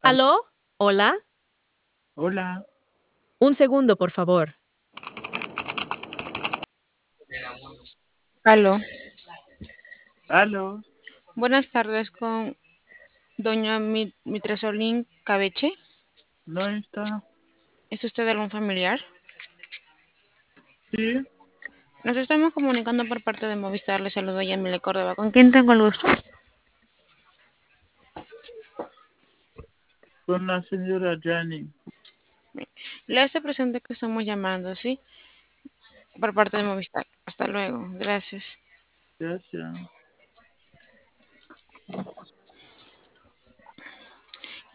Al- ¿Aló? ¿Hola? Hola, Un segundo, por favor. Aló, aló, buenas tardes con doña Mitresolín Cabeche. ¿no está? ¿Es usted algún familiar? Sí, Nos estamos comunicando por parte de Movistar. Le saludo a Yamile Córdoba. ¿Con quién tengo el gusto? con la señora Jani. Le hace presente que estamos llamando, ¿sí? Por parte de Movistar. Hasta luego. Gracias. Gracias.